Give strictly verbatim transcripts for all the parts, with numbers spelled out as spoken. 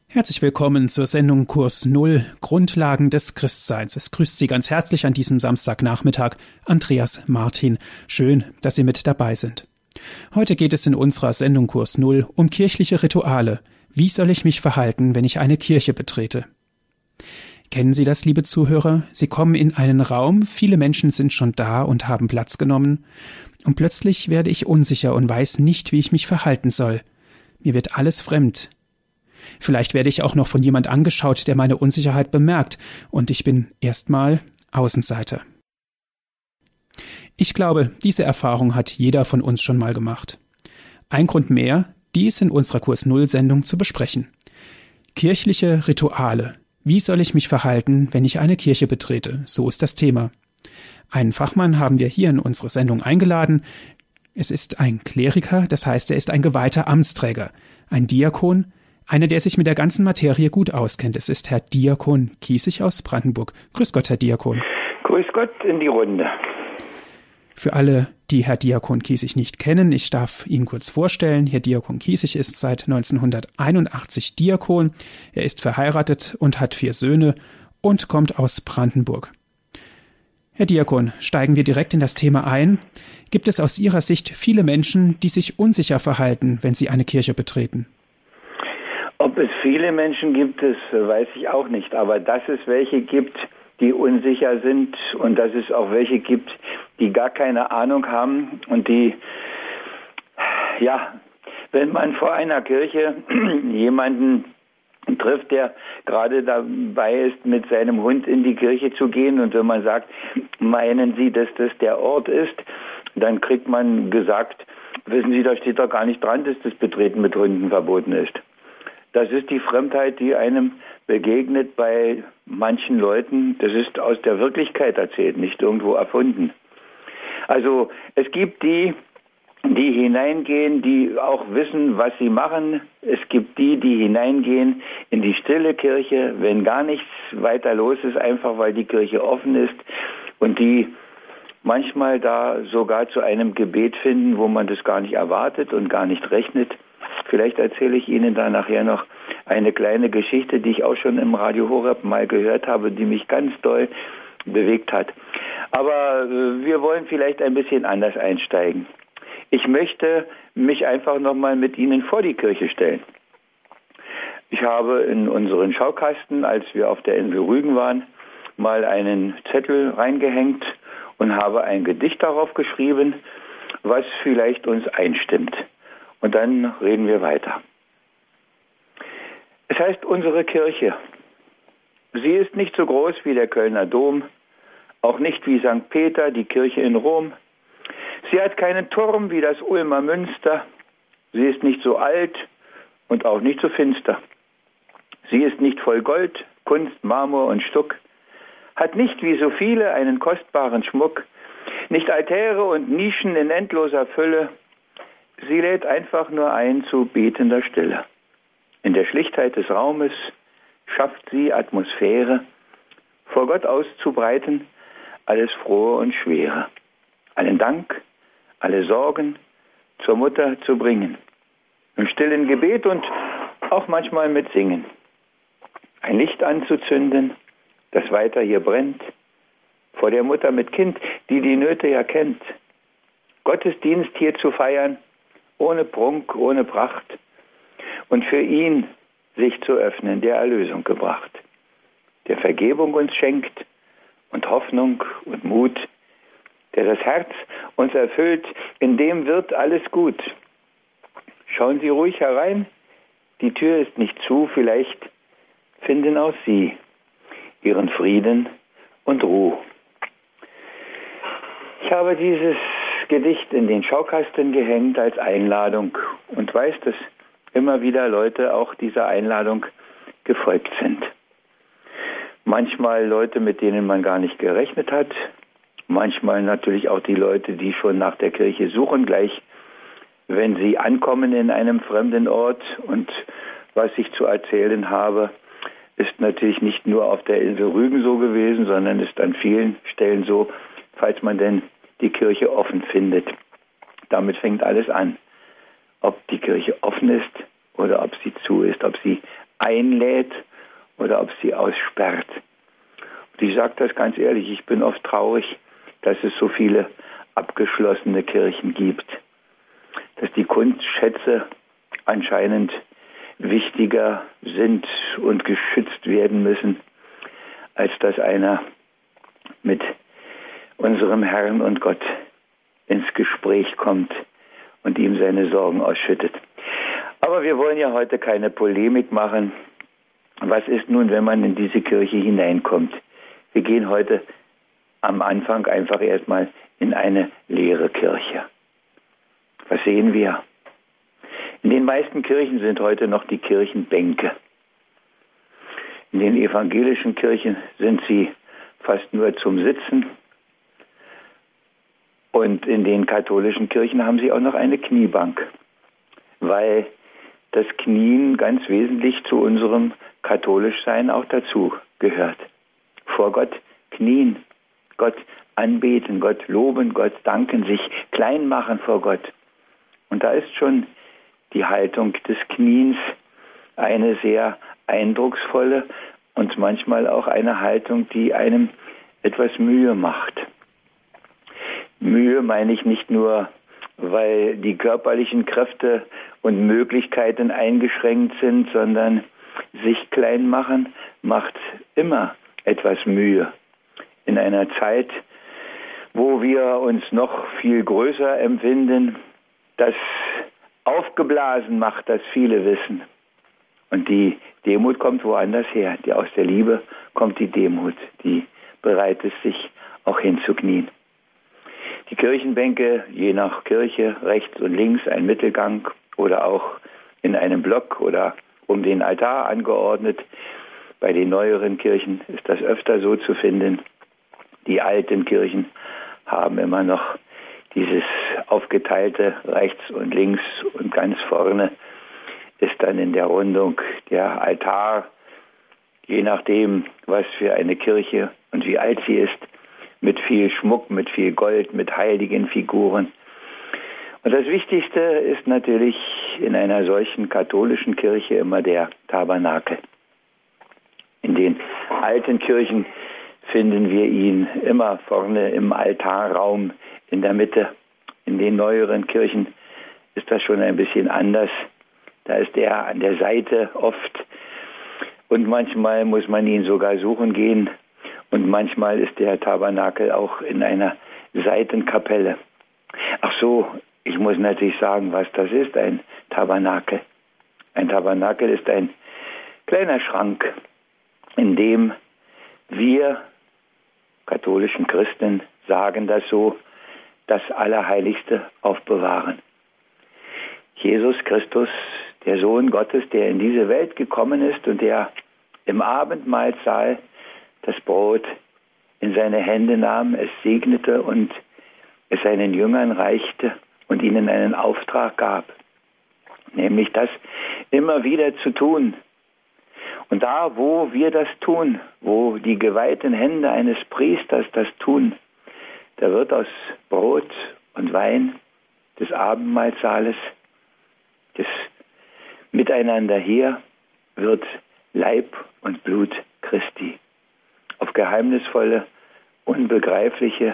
Herzlich willkommen zur Sendung Kurs Null, Grundlagen des Christseins. Es grüßt Sie ganz herzlich an diesem Samstagnachmittag Andreas Martin. Schön, dass Sie mit dabei sind. Heute geht es in unserer Sendung Kurs Null um kirchliche Rituale. Wie soll ich mich verhalten, wenn ich eine Kirche betrete? Kennen Sie das, liebe Zuhörer? Sie kommen in einen Raum, viele Menschen sind schon da und haben Platz genommen, und plötzlich werde ich unsicher und weiß nicht, wie ich mich verhalten soll. Mir wird alles fremd. Vielleicht werde ich auch noch von jemand angeschaut, der meine Unsicherheit bemerkt, und ich bin erstmal Außenseiter. Ich glaube, diese Erfahrung hat jeder von uns schon mal gemacht. Ein Grund mehr, dies in unserer Kurs Null-Sendung zu besprechen. Kirchliche Rituale. Wie soll ich mich verhalten, wenn ich eine Kirche betrete? So ist das Thema. Einen Fachmann haben wir hier in unsere Sendung eingeladen. Es ist ein Kleriker, das heißt, er ist ein geweihter Amtsträger, ein Diakon, einer, der sich mit der ganzen Materie gut auskennt. Es ist Herr Diakon Kiesig aus Brandenburg. Grüß Gott, Herr Diakon. Grüß Gott in die Runde. Für alle, die Herr Diakon Kiesig nicht kennen, ich darf ihn kurz vorstellen. Herr Diakon Kiesig ist seit neunzehnhunderteinundachtzig Diakon. Er ist verheiratet und hat vier Söhne und kommt aus Brandenburg. Herr Diakon, steigen wir direkt in das Thema ein. Gibt es aus Ihrer Sicht viele Menschen, die sich unsicher verhalten, wenn sie eine Kirche betreten? Ob es viele Menschen gibt, das weiß ich auch nicht. Aber dass es welche gibt, die unsicher sind und dass es auch welche gibt, die gar keine Ahnung haben und die, ja, wenn man vor einer Kirche jemanden trifft, der gerade dabei ist, mit seinem Hund in die Kirche zu gehen, und wenn man sagt, meinen Sie, dass das der Ort ist, dann kriegt man gesagt, wissen Sie, da steht doch gar nicht dran, dass das Betreten mit Hunden verboten ist. Das ist die Fremdheit, die einem begegnet bei manchen Leuten. Das ist aus der Wirklichkeit erzählt, nicht irgendwo erfunden. Also es gibt die, die hineingehen, die auch wissen, was sie machen. Es gibt die, die hineingehen in die stille Kirche, wenn gar nichts weiter los ist, einfach weil die Kirche offen ist, und die manchmal da sogar zu einem Gebet finden, wo man das gar nicht erwartet und gar nicht rechnet. Vielleicht erzähle ich Ihnen da nachher noch eine kleine Geschichte, die ich auch schon im Radio Horeb mal gehört habe, die mich ganz doll bewegt hat. Aber äh, wir wollen vielleicht ein bisschen anders einsteigen. Ich möchte mich einfach nochmal mit Ihnen vor die Kirche stellen. Ich habe in unseren Schaukasten, als wir auf der Insel Rügen waren, mal einen Zettel reingehängt und habe ein Gedicht darauf geschrieben, was vielleicht uns einstimmt. Und dann reden wir weiter. Es heißt, unsere Kirche, sie ist nicht so groß wie der Kölner Dom, auch nicht wie Sankt Peter, die Kirche in Rom. Sie hat keinen Turm wie das Ulmer Münster. Sie ist nicht so alt und auch nicht so finster. Sie ist nicht voll Gold, Kunst, Marmor und Stuck, hat nicht wie so viele einen kostbaren Schmuck, nicht Altäre und Nischen in endloser Fülle. Sie lädt einfach nur ein zu betender Stille. In der Schlichtheit des Raumes schafft sie Atmosphäre, vor Gott auszubreiten, alles Frohe und Schwere. Allen Dank, alle Sorgen zur Mutter zu bringen. Im stillen Gebet und auch manchmal mit Singen. Ein Licht anzuzünden, das weiter hier brennt. Vor der Mutter mit Kind, die die Nöte ja kennt. Gottesdienst hier zu feiern, ohne Prunk, ohne Pracht, und für ihn sich zu öffnen, der Erlösung gebracht, der Vergebung uns schenkt und Hoffnung und Mut, der das Herz uns erfüllt, in dem wird alles gut. Schauen Sie ruhig herein, die Tür ist nicht zu, vielleicht finden auch Sie Ihren Frieden und Ruhe. Ich habe dieses Gedicht in den Schaukasten gehängt als Einladung und weiß, dass immer wieder Leute auch dieser Einladung gefolgt sind. Manchmal Leute, mit denen man gar nicht gerechnet hat, manchmal natürlich auch die Leute, die schon nach der Kirche suchen, gleich wenn sie ankommen in einem fremden Ort. Und was ich zu erzählen habe, ist natürlich nicht nur auf der Insel Rügen so gewesen, sondern ist an vielen Stellen so, falls man denn die Kirche offen findet. Damit fängt alles an. Ob die Kirche offen ist oder ob sie zu ist, ob sie einlädt oder ob sie aussperrt. Und ich sage das ganz ehrlich, ich bin oft traurig, dass es so viele abgeschlossene Kirchen gibt, dass die Kunstschätze anscheinend wichtiger sind und geschützt werden müssen, als dass einer mit unserem Herrn und Gott ins Gespräch kommt und ihm seine Sorgen ausschüttet. Aber wir wollen ja heute keine Polemik machen. Was ist nun, wenn man in diese Kirche hineinkommt? Wir gehen heute am Anfang einfach erstmal in eine leere Kirche. Was sehen wir? In den meisten Kirchen sind heute noch die Kirchenbänke. In den evangelischen Kirchen sind sie fast nur zum Sitzen. Und in den katholischen Kirchen haben sie auch noch eine Kniebank, weil das Knien ganz wesentlich zu unserem Katholischsein auch dazu gehört. Vor Gott knien, Gott anbeten, Gott loben, Gott danken, sich klein machen vor Gott. Und da ist schon die Haltung des Kniens eine sehr eindrucksvolle und manchmal auch eine Haltung, die einem etwas Mühe macht. Mühe meine ich nicht nur, weil die körperlichen Kräfte und Möglichkeiten eingeschränkt sind, sondern sich klein machen macht immer etwas Mühe. In einer Zeit, wo wir uns noch viel größer empfinden, das aufgeblasen macht, das viele wissen. Und die Demut kommt woanders her. Die, aus der Liebe kommt die Demut, die bereit ist, sich auch hinzuknien. Die Kirchenbänke, je nach Kirche, rechts und links ein Mittelgang oder auch in einem Block oder um den Altar angeordnet. Bei den neueren Kirchen ist das öfter so zu finden. Die alten Kirchen haben immer noch dieses aufgeteilte rechts und links und ganz vorne ist dann in der Rundung der Altar, je nachdem, was für eine Kirche und wie alt sie ist, mit viel Schmuck, mit viel Gold, mit heiligen Figuren. Und das Wichtigste ist natürlich in einer solchen katholischen Kirche immer der Tabernakel. In den alten Kirchen finden wir ihn immer vorne im Altarraum in der Mitte. In den neueren Kirchen ist das schon ein bisschen anders. Da ist er an der Seite oft und manchmal muss man ihn sogar suchen gehen und manchmal ist der Tabernakel auch in einer Seitenkapelle. Ach so, ich muss natürlich sagen, was das ist, ein Tabernakel. Ein Tabernakel ist ein kleiner Schrank, in dem wir katholischen Christen sagen das so, das Allerheiligste aufbewahren. Jesus Christus, der Sohn Gottes, der in diese Welt gekommen ist und der im Abendmahlsaal das Brot in seine Hände nahm, es segnete und es seinen Jüngern reichte und ihnen einen Auftrag gab, nämlich das immer wieder zu tun. Und da, wo wir das tun, wo die geweihten Hände eines Priesters das tun, da wird aus Brot und Wein des Abendmahlsaales, des Miteinander hier, wird Leib und Blut Christi. Auf geheimnisvolle, unbegreifliche,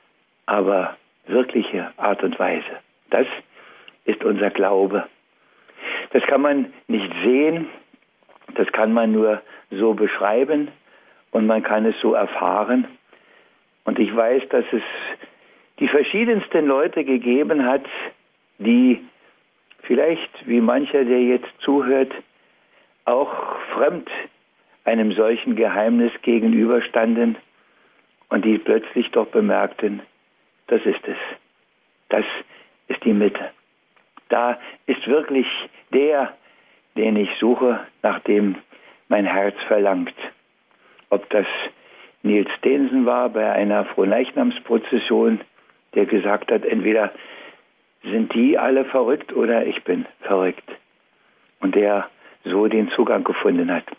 aber wirkliche Art und Weise. Das ist unser Glaube. Das kann man nicht sehen, das kann man nur so beschreiben und man kann es so erfahren. Und ich weiß, dass es die verschiedensten Leute gegeben hat, die vielleicht, wie mancher, der jetzt zuhört, auch fremd einem solchen Geheimnis gegenüberstanden und die plötzlich doch bemerkten, das ist es. Das ist die Mitte. Da ist wirklich der, den ich suche, nach dem mein Herz verlangt. Ob das Niels Steensen war bei einer Fronleichnamsprozession, der gesagt hat, entweder sind die alle verrückt oder ich bin verrückt. Und der so den Zugang gefunden hat.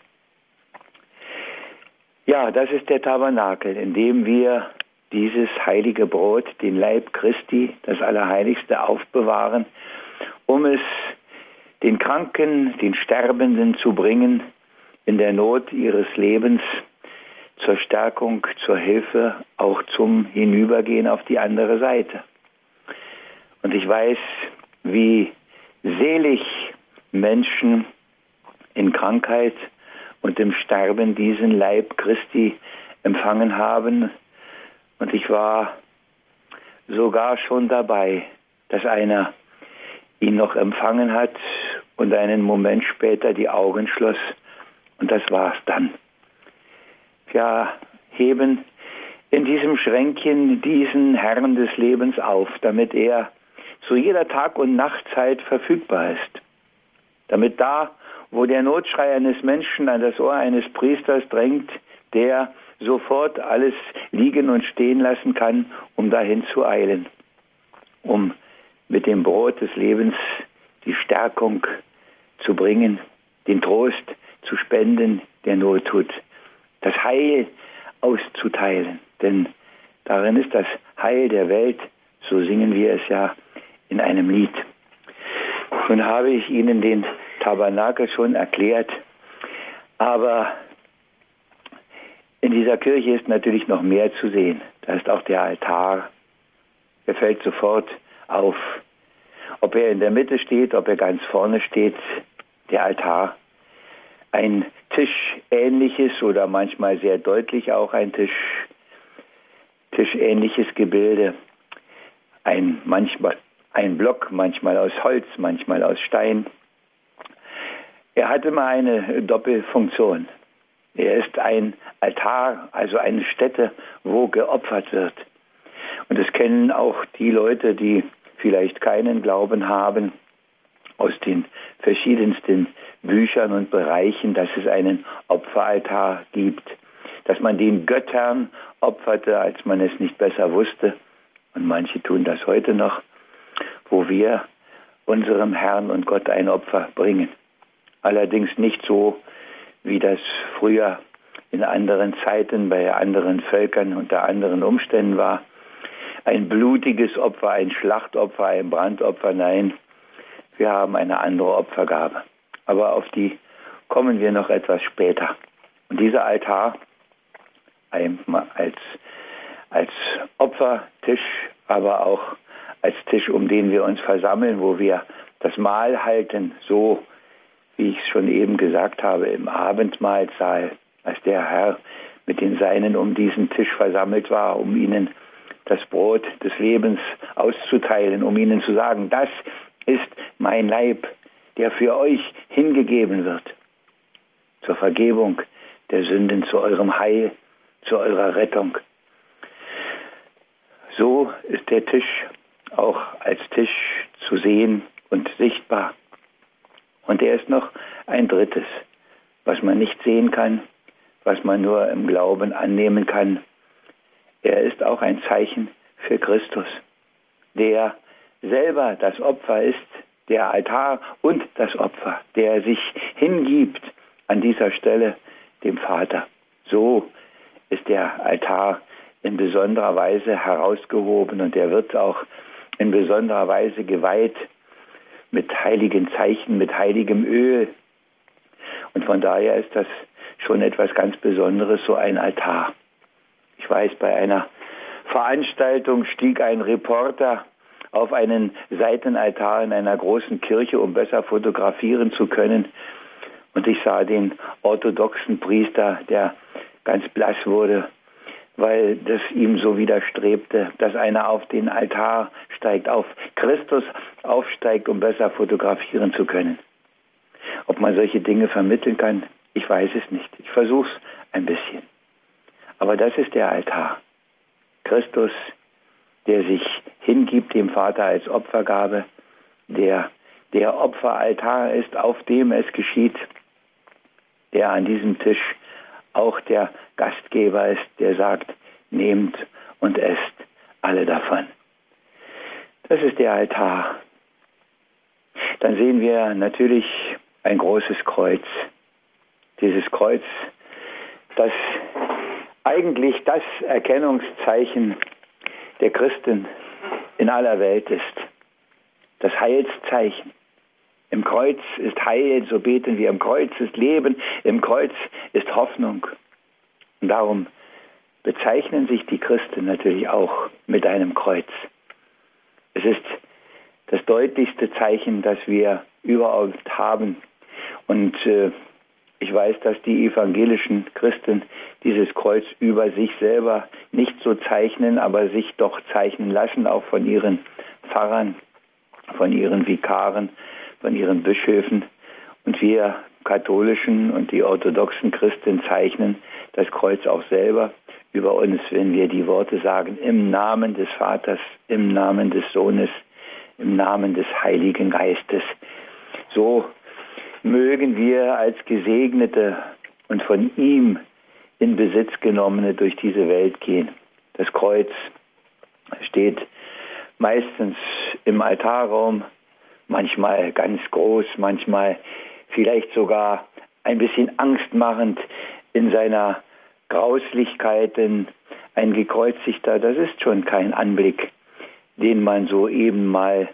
Ja, das ist der Tabernakel, in dem wir dieses heilige Brot, den Leib Christi, das Allerheiligste, aufbewahren, um es den Kranken, den Sterbenden zu bringen, in der Not ihres Lebens zur Stärkung, zur Hilfe, auch zum Hinübergehen auf die andere Seite. Und ich weiß, wie selig Menschen in Krankheit und im Sterben diesen Leib Christi empfangen haben. Und ich war sogar schon dabei, dass einer ihn noch empfangen hat und einen Moment später die Augen schloss. Und das war's dann. Wir heben in diesem Schränkchen diesen Herrn des Lebens auf, damit er zu jeder Tag- und Nachtzeit verfügbar ist. Damit da, wo der Notschrei eines Menschen an das Ohr eines Priesters drängt, der sofort alles liegen und stehen lassen kann, um dahin zu eilen, um mit dem Brot des Lebens die Stärkung zu bringen, den Trost zu spenden, der Not tut, das Heil auszuteilen, denn darin ist das Heil der Welt, so singen wir es ja in einem Lied. Nun habe ich Ihnen den Tabernakel schon erklärt, aber in dieser Kirche ist natürlich noch mehr zu sehen. Da ist auch der Altar. Er fällt sofort auf. Ob er in der Mitte steht, ob er ganz vorne steht, der Altar. Ein tischähnliches oder manchmal sehr deutlich auch ein Tisch, tischähnliches Gebilde. Ein, manchmal ein Block, manchmal aus Holz, manchmal aus Stein. Er hat immer eine Doppelfunktion. Er ist ein Altar, also eine Stätte, wo geopfert wird. Und das kennen auch die Leute, die vielleicht keinen Glauben haben, aus den verschiedensten Büchern und Bereichen, dass es einen Opferaltar gibt, dass man den Göttern opferte, als man es nicht besser wusste. Und manche tun das heute noch, wo wir unserem Herrn und Gott ein Opfer bringen. Allerdings nicht so, wie das früher in anderen Zeiten bei anderen Völkern unter anderen Umständen war. Ein blutiges Opfer, ein Schlachtopfer, ein Brandopfer, nein, wir haben eine andere Opfergabe. Aber auf die kommen wir noch etwas später. Und dieser Altar als, als Opfertisch, aber auch als Tisch, um den wir uns versammeln, wo wir das Mahl halten, so wie ich es schon eben gesagt habe, im Abendmahlsaal, als der Herr mit den Seinen um diesen Tisch versammelt war, um ihnen das Brot des Lebens auszuteilen, um ihnen zu sagen, das ist mein Leib, der für euch hingegeben wird, zur Vergebung der Sünden, zu eurem Heil, zu eurer Rettung. So ist der Tisch auch als Tisch zu sehen und sichtbar. Und er ist noch ein drittes, was man nicht sehen kann, was man nur im Glauben annehmen kann. Er ist auch ein Zeichen für Christus, der selber das Opfer ist, der Altar und das Opfer, der sich hingibt an dieser Stelle dem Vater. So ist der Altar in besonderer Weise herausgehoben und er wird auch in besonderer Weise geweiht mit heiligen Zeichen, mit heiligem Öl. Und von daher ist das schon etwas ganz Besonderes, so ein Altar. Ich weiß, bei einer Veranstaltung stieg ein Reporter auf einen Seitenaltar in einer großen Kirche, um besser fotografieren zu können. Und ich sah den orthodoxen Priester, der ganz blass wurde, weil das ihm so widerstrebte, dass einer auf den Altar steigt, auf Christus aufsteigt, um besser fotografieren zu können. Ob man solche Dinge vermitteln kann, ich weiß es nicht. Ich versuche es ein bisschen. Aber das ist der Altar. Christus, der sich hingibt dem Vater als Opfergabe, der der Opferaltar ist, auf dem es geschieht, der an diesem Tisch auch der Gastgeber ist, der sagt, nehmt und esst alle davon. Das ist der Altar. Dann sehen wir natürlich ein großes Kreuz. Dieses Kreuz, das eigentlich das Erkennungszeichen der Christen in aller Welt ist. Das Heilszeichen. Im Kreuz ist Heil, so beten wir. Im Kreuz ist Leben, im Kreuz ist Hoffnung. Und darum bezeichnen sich die Christen natürlich auch mit einem Kreuz. Es ist das deutlichste Zeichen, das wir überhaupt haben. Und äh, ich weiß, dass die evangelischen Christen dieses Kreuz über sich selber nicht so zeichnen, aber sich doch zeichnen lassen, auch von ihren Pfarrern, von ihren Vikaren, von ihren Bischöfen. Und wir katholischen und die orthodoxen Christen zeichnen das Kreuz auch selber über uns, wenn wir die Worte sagen, im Namen des Vaters, im Namen des Sohnes, im Namen des Heiligen Geistes. So mögen wir als Gesegnete und von ihm in Besitz genommene durch diese Welt gehen. Das Kreuz steht meistens im Altarraum, manchmal ganz groß, manchmal vielleicht sogar ein bisschen angstmachend in seiner Grauslichkeit, denn ein Gekreuzigter, das ist schon kein Anblick, den man so eben mal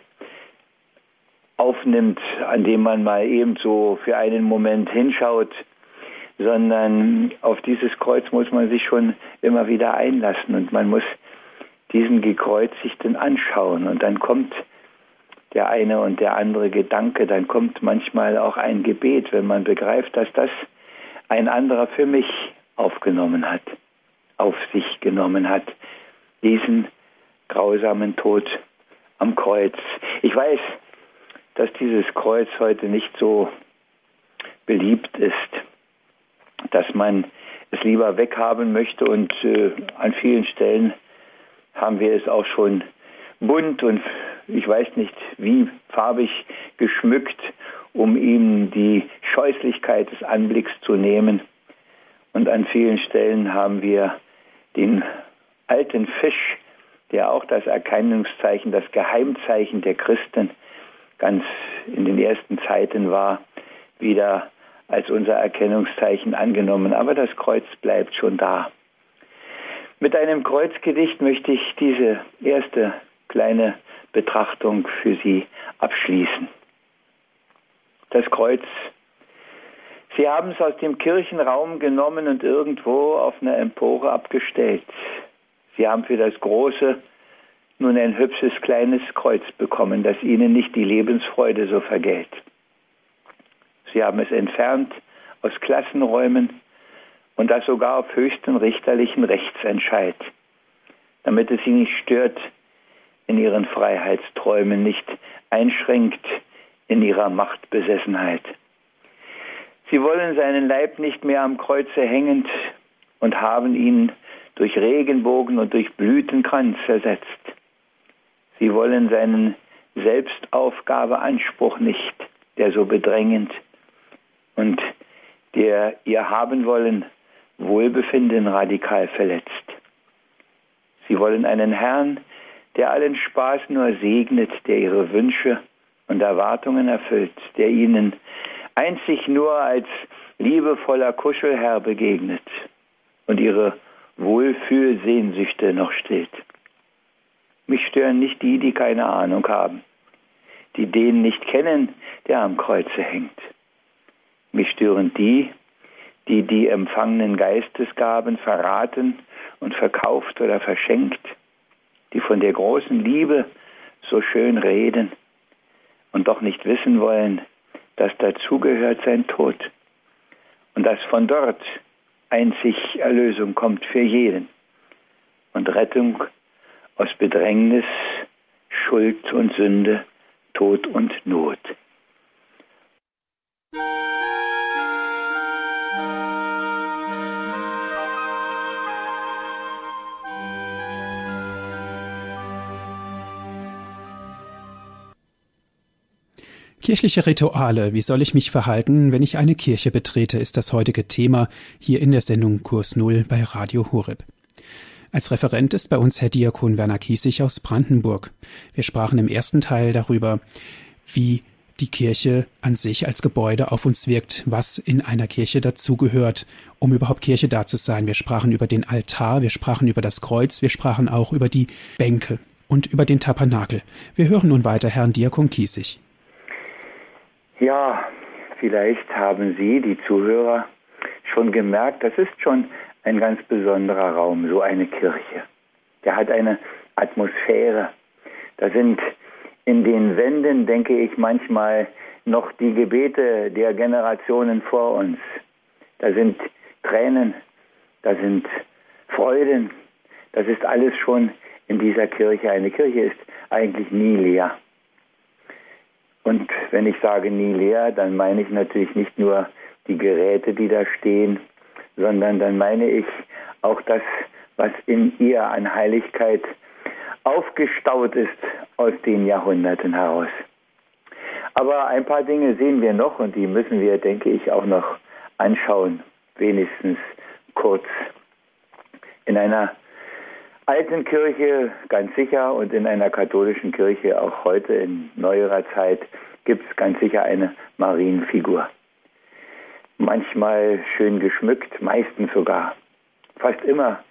aufnimmt, an dem man mal eben so für einen Moment hinschaut, sondern auf dieses Kreuz muss man sich schon immer wieder einlassen und man muss diesen Gekreuzigten anschauen und dann kommt der eine und der andere Gedanke, dann kommt manchmal auch ein Gebet, wenn man begreift, dass das ein anderer für mich aufgenommen hat, auf sich genommen hat, diesen grausamen Tod am Kreuz. Ich weiß, dass dieses Kreuz heute nicht so beliebt ist, dass man es lieber weghaben möchte und äh, an vielen Stellen haben wir es auch schon bunt und ich weiß nicht wie farbig geschmückt, um ihm die Scheußlichkeit des Anblicks zu nehmen. Und an vielen Stellen haben wir den alten Fisch, der auch das Erkennungszeichen, das Geheimzeichen der Christen ganz in den ersten Zeiten war, wieder als unser Erkennungszeichen angenommen. Aber das Kreuz bleibt schon da. Mit einem Kreuzgedicht möchte ich diese erste kleine Betrachtung für Sie abschließen. Das Kreuz. Sie haben es aus dem Kirchenraum genommen und irgendwo auf einer Empore abgestellt. Sie haben für das Große nun ein hübsches kleines Kreuz bekommen, das Ihnen nicht die Lebensfreude so vergällt. Sie haben es entfernt aus Klassenräumen und das sogar auf höchsten richterlichen Rechtsentscheid, damit es Sie nicht stört in Ihren Freiheitsträumen, nicht einschränkt in Ihrer Machtbesessenheit. Sie wollen seinen Leib nicht mehr am Kreuze hängend und haben ihn durch Regenbogen und durch Blütenkranz ersetzt. Sie wollen seinen Selbstaufgabeanspruch nicht, der so bedrängend und der ihr haben wollen, Wohlbefinden radikal verletzt. Sie wollen einen Herrn, der allen Spaß nur segnet, der ihre Wünsche und Erwartungen erfüllt, der ihnen einzig nur als liebevoller Kuschelherr begegnet und ihre Wohlfühlsehnsüchte noch stillt. Mich stören nicht die, die keine Ahnung haben, die den nicht kennen, der am Kreuze hängt. Mich stören die, die die empfangenen Geistesgaben verraten und verkauft oder verschenkt, die von der großen Liebe so schön reden und doch nicht wissen wollen, dass dazugehört sein Tod und dass von dort einzig Erlösung kommt für jeden und Rettung aus Bedrängnis, Schuld und Sünde, Tod und Not. Kirchliche Rituale. Wie soll ich mich verhalten, wenn ich eine Kirche betrete, ist das heutige Thema hier in der Sendung Kurs Null bei Radio Horeb. Als Referent ist bei uns Herr Diakon Werner Kiesig aus Brandenburg. Wir sprachen im ersten Teil darüber, wie die Kirche an sich als Gebäude auf uns wirkt, was in einer Kirche dazugehört, um überhaupt Kirche da zu sein. Wir sprachen über den Altar, wir sprachen über das Kreuz, wir sprachen auch über die Bänke und über den Tabernakel. Wir hören nun weiter Herrn Diakon Kiesig. Ja, vielleicht haben Sie, die Zuhörer, schon gemerkt, das ist schon ein ganz besonderer Raum, so eine Kirche. Der hat eine Atmosphäre. Da sind in den Wänden, denke ich, manchmal noch die Gebete der Generationen vor uns. Da sind Tränen, da sind Freuden. Das ist alles schon in dieser Kirche. Eine Kirche ist eigentlich nie leer. Und wenn ich sage nie leer, dann meine ich natürlich nicht nur die Geräte, die da stehen, sondern dann meine ich auch das, was in ihr an Heiligkeit aufgestaut ist aus den Jahrhunderten heraus. Aber ein paar Dinge sehen wir noch und die müssen wir, denke ich, auch noch anschauen, wenigstens kurz. In einer alten Kirche ganz sicher und in einer katholischen Kirche auch heute in neuerer Zeit gibt es ganz sicher eine Marienfigur. Manchmal schön geschmückt, meistens sogar. Fast immer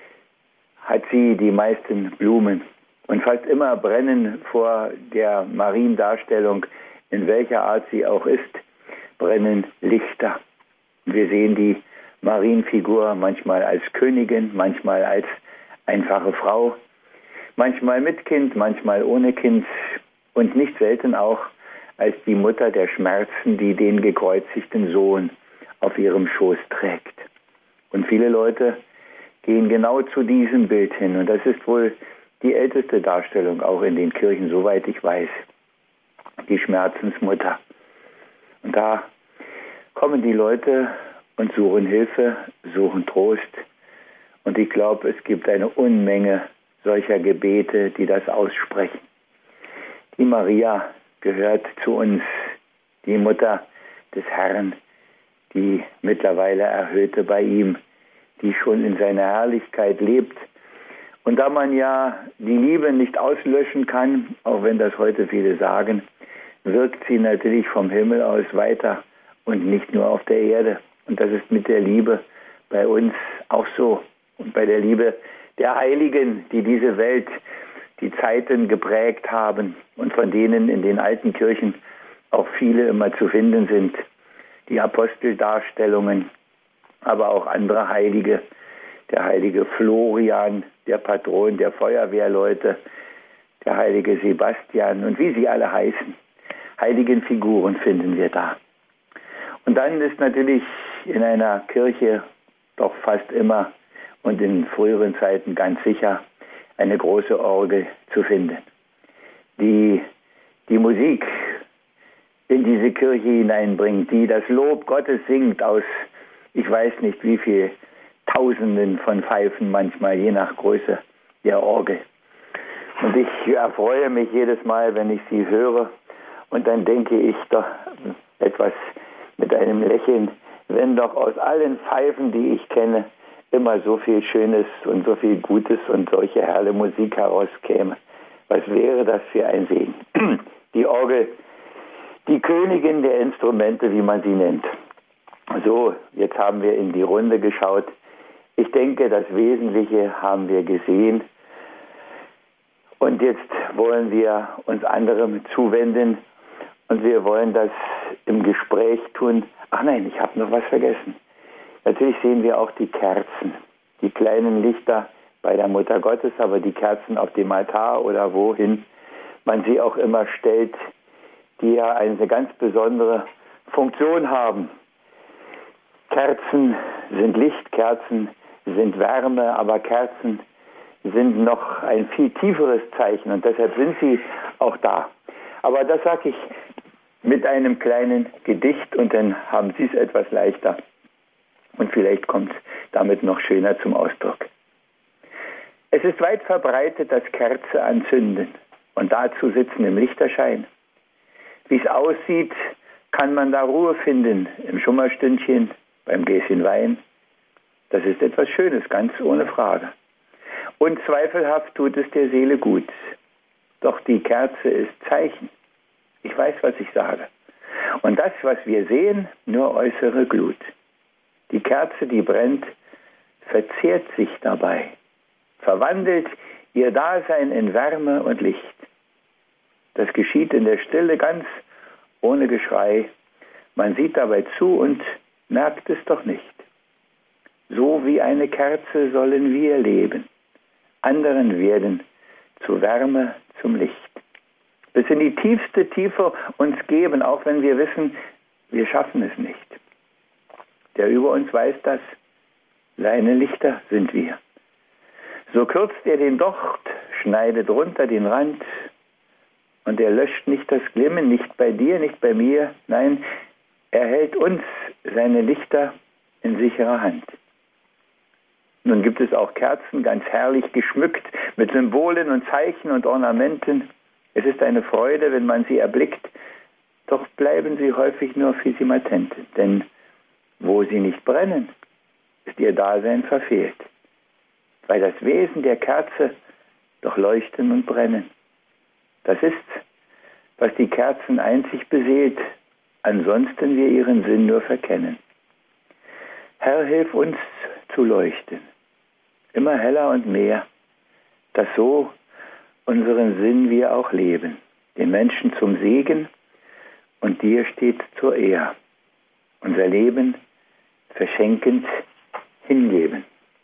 hat sie die meisten Blumen und fast immer brennen vor der Mariendarstellung, in welcher Art sie auch ist, brennen Lichter. Wir sehen die Marienfigur manchmal als Königin, manchmal als einfache Frau, manchmal mit Kind, manchmal ohne Kind und nicht selten auch als die Mutter der Schmerzen, die den gekreuzigten Sohn auf ihrem Schoß trägt. Und viele Leute gehen genau zu diesem Bild hin und das ist wohl die älteste Darstellung auch in den Kirchen, soweit ich weiß, die Schmerzensmutter. Und da kommen die Leute und suchen Hilfe, suchen Trost. Und ich glaube, es gibt eine Unmenge solcher Gebete, die das aussprechen. Die Maria gehört zu uns, die Mutter des Herrn, die mittlerweile Erhöhte bei ihm, die schon in seiner Herrlichkeit lebt. Und da man ja die Liebe nicht auslöschen kann, auch wenn das heute viele sagen, wirkt sie natürlich vom Himmel aus weiter und nicht nur auf der Erde. Und das ist mit der Liebe bei uns auch so. Und bei der Liebe der Heiligen, die diese Welt, die Zeiten geprägt haben und von denen in den alten Kirchen auch viele immer zu finden sind. Die Aposteldarstellungen, aber auch andere Heilige. Der heilige Florian, der Patron der Feuerwehrleute, der heilige Sebastian und wie sie alle heißen. Heiligen Figuren finden wir da. Und dann ist natürlich in einer Kirche doch fast immer und in früheren Zeiten ganz sicher eine große Orgel zu finden, die die Musik in diese Kirche hineinbringt, die das Lob Gottes singt aus, ich weiß nicht wie viel Tausenden von Pfeifen manchmal, je nach Größe der Orgel. Und ich erfreue mich jedes Mal, wenn ich sie höre und dann denke ich doch etwas mit einem Lächeln, wenn doch aus allen Pfeifen, die ich kenne, immer so viel Schönes und so viel Gutes und solche herrliche Musik herauskäme. Was wäre das für ein Segen? Die Orgel, die Königin der Instrumente, wie man sie nennt. So, jetzt haben wir in die Runde geschaut. Ich denke, das Wesentliche haben wir gesehen. Und jetzt wollen wir uns anderem zuwenden und wir wollen das im Gespräch tun. Ach nein, ich habe noch was vergessen. Natürlich sehen wir auch die Kerzen, die kleinen Lichter bei der Mutter Gottes, aber die Kerzen auf dem Altar oder wohin man sie auch immer stellt, die ja eine ganz besondere Funktion haben. Kerzen sind Licht, Kerzen sind Wärme, aber Kerzen sind noch ein viel tieferes Zeichen und deshalb sind sie auch da. Aber das sage ich mit einem kleinen Gedicht und dann haben Sie es etwas leichter. Und vielleicht kommt es damit noch schöner zum Ausdruck. Es ist weit verbreitet, das Kerze anzünden und dazu sitzen im Lichterschein. Wie es aussieht, kann man da Ruhe finden im Schummerstündchen, beim Gläschen Wein. Das ist etwas Schönes, ganz ohne Frage. Und zweifelhaft tut es der Seele gut. Doch die Kerze ist Zeichen. Ich weiß, was ich sage. Und das, was wir sehen, nur äußere Glut. Die Kerze, die brennt, verzehrt sich dabei, verwandelt ihr Dasein in Wärme und Licht. Das geschieht in der Stille ganz ohne Geschrei. Man sieht dabei zu und merkt es doch nicht. So wie eine Kerze sollen wir leben, anderen werden zu Wärme, zum Licht. Bis in die tiefste Tiefe uns geben, auch wenn wir wissen, wir schaffen es nicht. Der über uns weiß das, seine Lichter sind wir. So kürzt er den Docht, schneidet runter den Rand und er löscht nicht das Glimmen, nicht bei dir, nicht bei mir, nein, er hält uns seine Lichter in sicherer Hand. Nun gibt es auch Kerzen, ganz herrlich geschmückt mit Symbolen und Zeichen und Ornamenten. Es ist eine Freude, wenn man sie erblickt, doch bleiben sie häufig nur Physimatente, denn wo sie nicht brennen, ist ihr Dasein verfehlt, weil das Wesen der Kerze doch leuchten und brennen. Das ist, was die Kerzen einzig beseelt, ansonsten wir ihren Sinn nur verkennen. Herr, hilf uns zu leuchten, immer heller und mehr, dass so unseren Sinn wir auch leben, den Menschen zum Segen und dir steht zur Ehr, unser Leben verschenkend hingeben.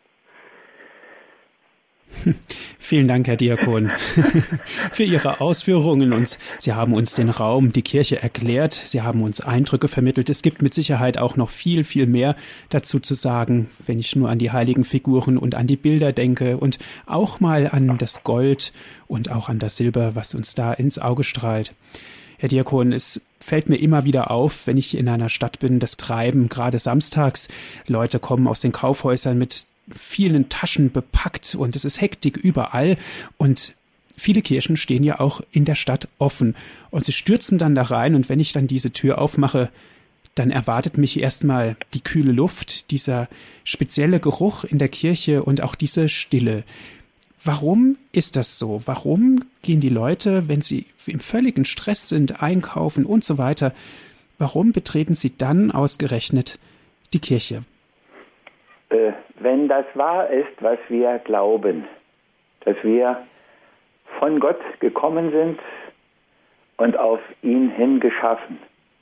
Vielen Dank, Herr Diakon, für Ihre Ausführungen. Und Sie haben uns den Raum, die Kirche erklärt. Sie haben uns Eindrücke vermittelt. Es gibt mit Sicherheit auch noch viel, viel mehr dazu zu sagen, wenn ich nur an die heiligen Figuren und an die Bilder denke und auch mal an das Gold und auch an das Silber, was uns da ins Auge strahlt. Herr Diakon, es fällt mir immer wieder auf, wenn ich in einer Stadt bin, das Treiben, gerade samstags. Leute kommen aus den Kaufhäusern mit vielen Taschen bepackt und es ist Hektik überall und viele Kirchen stehen ja auch in der Stadt offen und sie stürzen dann da rein und wenn ich dann diese Tür aufmache, dann erwartet mich erstmal die kühle Luft, dieser spezielle Geruch in der Kirche und auch diese Stille. Warum ist das so? Warum gehen die Leute, wenn sie im völligen Stress sind, einkaufen und so weiter, warum betreten sie dann ausgerechnet die Kirche? Wenn das wahr ist, was wir glauben, dass wir von Gott gekommen sind und auf ihn hin geschaffen.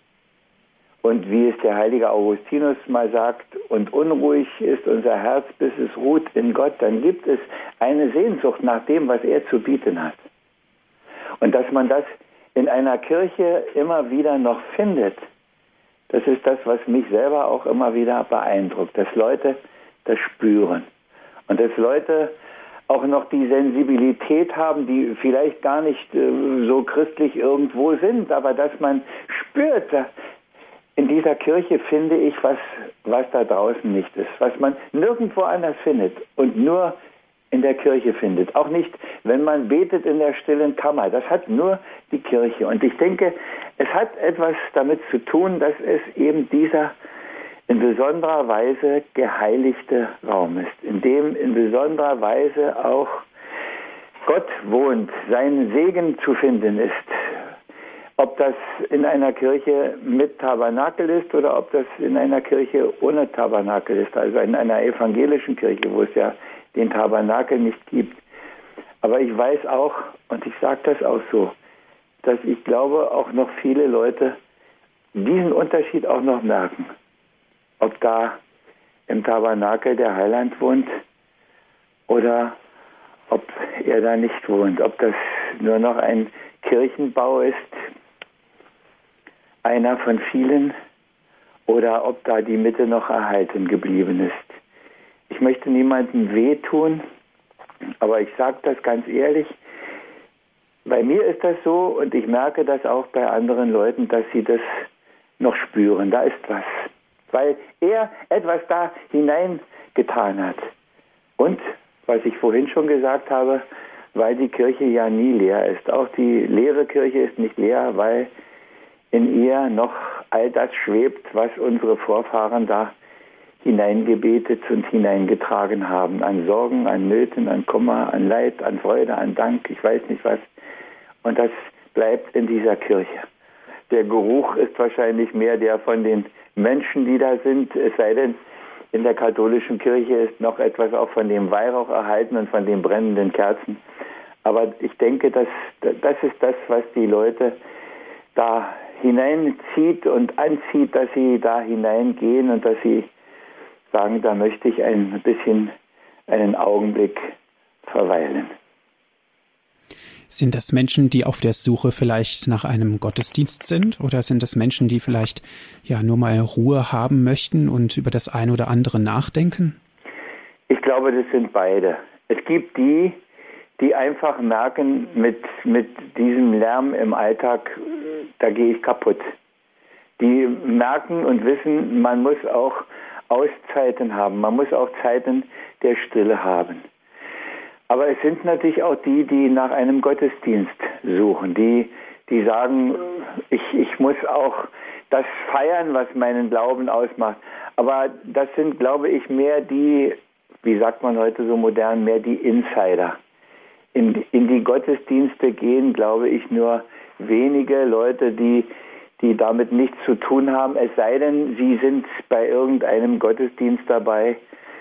Und wie es der heilige Augustinus mal sagt, und unruhig ist unser Herz, bis es ruht in Gott, dann gibt es eine Sehnsucht nach dem, was er zu bieten hat. Und dass man das in einer Kirche immer wieder noch findet, das ist das, was mich selber auch immer wieder beeindruckt, dass Leute das spüren. Und dass Leute auch noch die Sensibilität haben, die vielleicht gar nicht äh, so christlich irgendwo sind, aber dass man spürt, in dieser Kirche finde ich was, was da draußen nicht ist, was man nirgendwo anders findet und nur in der Kirche findet. Auch nicht, wenn man betet in der stillen Kammer. Das hat nur die Kirche. Und ich denke, es hat etwas damit zu tun, dass es eben dieser in besonderer Weise geheiligte Raum ist, in dem in besonderer Weise auch Gott wohnt, sein Segen zu finden ist. Ob das in einer Kirche mit Tabernakel ist oder ob das in einer Kirche ohne Tabernakel ist, also in einer evangelischen Kirche, wo es ja den Tabernakel nicht gibt. Aber ich weiß auch, und ich sage das auch so, dass ich glaube, auch noch viele Leute diesen Unterschied auch noch merken. Ob da im Tabernakel der Heiland wohnt oder ob er da nicht wohnt, ob das nur noch ein Kirchenbau ist, einer von vielen, oder ob da die Mitte noch erhalten geblieben ist. Ich möchte niemandem wehtun, aber ich sage das ganz ehrlich, bei mir ist das so und ich merke das auch bei anderen Leuten, dass sie das noch spüren, da ist was. Weil er etwas da hineingetan hat. Und, was ich vorhin schon gesagt habe, weil die Kirche ja nie leer ist. Auch die leere Kirche ist nicht leer, weil in ihr noch all das schwebt, was unsere Vorfahren da hineingebetet und hineingetragen haben. An Sorgen, an Nöten, an Kummer, an Leid, an Freude, an Dank, ich weiß nicht was. Und das bleibt in dieser Kirche. Der Geruch ist wahrscheinlich mehr der von den Menschen, die da sind, es sei denn, in der katholischen Kirche ist noch etwas auch von dem Weihrauch erhalten und von den brennenden Kerzen. Aber ich denke, dass, das ist das, was die Leute da hineinzieht und anzieht, dass sie da hineingehen und dass sie sagen, da möchte ich ein bisschen, einen Augenblick verweilen. Sind das Menschen, die auf der Suche vielleicht nach einem Gottesdienst sind? Oder sind das Menschen, die vielleicht ja nur mal Ruhe haben möchten und über das eine oder andere nachdenken? Ich glaube, das sind beide. Es gibt die, die einfach merken, mit, mit diesem Lärm im Alltag, da gehe ich kaputt. Die merken und wissen, man muss auch Auszeiten haben, man muss auch Zeiten der Stille haben. Aber es sind natürlich auch die, die nach einem Gottesdienst suchen, die, die sagen, ich, ich muss auch das feiern, was meinen Glauben ausmacht. Aber das sind, glaube ich, mehr die, wie sagt man heute so modern, mehr die Insider. In, in die Gottesdienste gehen, glaube ich, nur wenige Leute, die, die damit nichts zu tun haben, es sei denn, sie sind bei irgendeinem Gottesdienst dabei,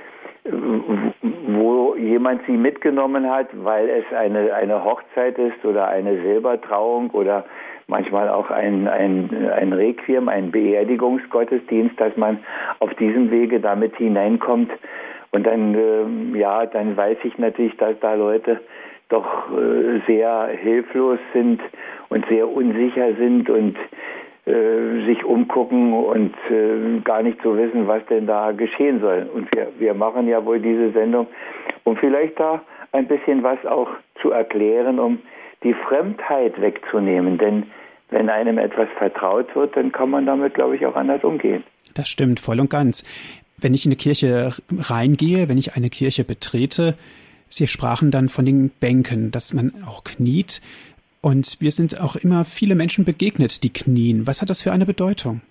wo jemand sie mitgenommen hat, weil es eine, eine Hochzeit ist oder eine Silbertrauung oder manchmal auch ein, ein, ein Requiem, ein Beerdigungsgottesdienst, dass man auf diesem Wege damit hineinkommt. Und dann, äh, ja, dann weiß ich natürlich, dass da Leute doch äh, sehr hilflos sind und sehr unsicher sind und äh, sich umgucken und äh, gar nicht so wissen, was denn da geschehen soll. Und wir, wir machen ja wohl diese Sendung, um vielleicht da ein bisschen was auch zu erklären, um die Fremdheit wegzunehmen. Denn wenn einem etwas vertraut wird, dann kann man damit, glaube ich, auch anders umgehen. Das stimmt, voll und ganz. Wenn ich in eine Kirche reingehe, wenn ich eine Kirche betrete, Sie sprachen dann von den Bänken, dass man auch kniet. Und wir sind auch immer viele Menschen begegnet, die knien. Was hat das für eine Bedeutung?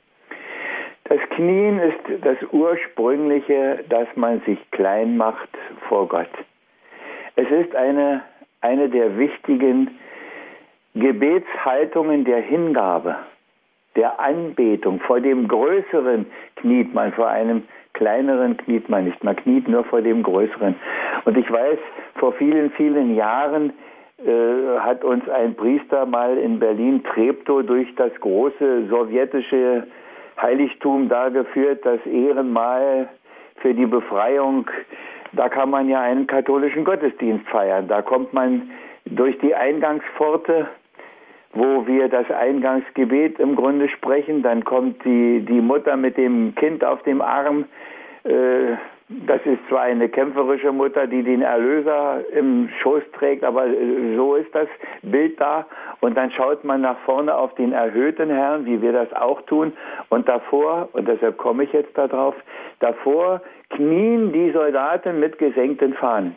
Das Knien ist das Ursprüngliche, dass man sich klein macht vor Gott. Es ist eine, eine der wichtigen Gebetshaltungen der Hingabe, der Anbetung. Vor dem Größeren kniet man, vor einem Kleineren kniet man nicht. Man kniet nur vor dem Größeren. Und ich weiß, vor vielen, vielen Jahren äh, hat uns ein Priester mal in Berlin-Treptow durch das große sowjetische Heiligtum dargeführt, das Ehrenmal für die Befreiung. Da kann man ja einen katholischen Gottesdienst feiern. Da kommt man durch die Eingangspforte, wo wir das Eingangsgebet im Grunde sprechen. Dann kommt die, die Mutter mit dem Kind auf dem Arm. Äh, das ist zwar eine kämpferische Mutter, die den Erlöser im Schoß trägt, aber so ist das Bild da. Und dann schaut man nach vorne auf den erhöhten Herrn, wie wir das auch tun. Und davor, und deshalb komme ich jetzt darauf, davor knien die Soldaten mit gesenkten Fahnen.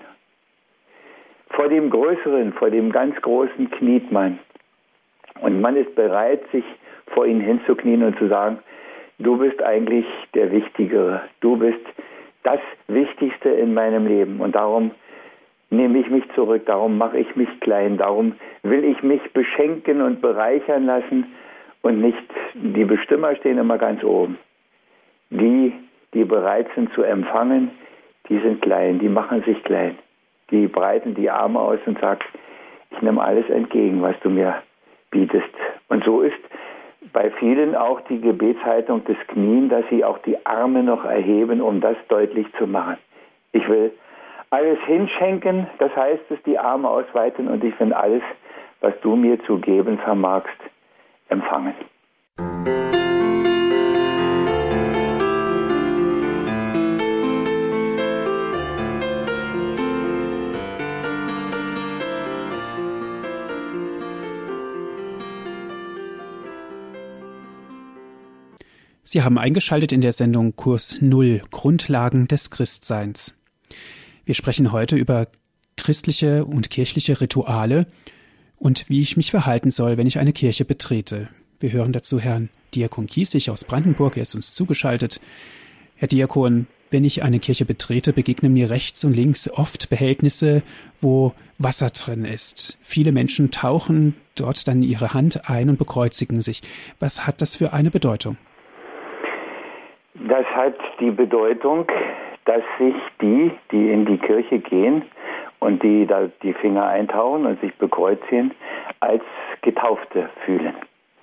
Vor dem Größeren, vor dem ganz Großen kniet man. Und man ist bereit, sich vor ihn hinzuknien und zu sagen, du bist eigentlich der Wichtigere. Du bist das Wichtigste in meinem Leben. Und darum nehme ich mich zurück, darum mache ich mich klein, darum will ich mich beschenken und bereichern lassen und nicht, die Bestimmer stehen immer ganz oben. Die, die bereit sind zu empfangen, die sind klein, die machen sich klein. Die breiten die Arme aus und sagen, ich nehme alles entgegen, was du mir bietest. Und so ist bei vielen auch die Gebetshaltung des Knien, dass sie auch die Arme noch erheben, um das deutlich zu machen. Ich will alles hinschenken, das heißt es, die Arme ausweiten und ich will alles, was du mir zu geben vermagst, empfangen. Sie haben eingeschaltet in der Sendung Kurs Null, Grundlagen des Christseins. Wir sprechen heute über christliche und kirchliche Rituale und wie ich mich verhalten soll, wenn ich eine Kirche betrete. Wir hören dazu Herrn Diakon Kiesig aus Brandenburg, er ist uns zugeschaltet. Herr Diakon, wenn ich eine Kirche betrete, begegnen mir rechts und links oft Behältnisse, wo Wasser drin ist. Viele Menschen tauchen dort dann ihre Hand ein und bekreuzigen sich. Was hat das für eine Bedeutung? Das hat die Bedeutung, dass sich die, die in die Kirche gehen und die da die Finger eintauchen und sich bekreuzigen, als Getaufte fühlen.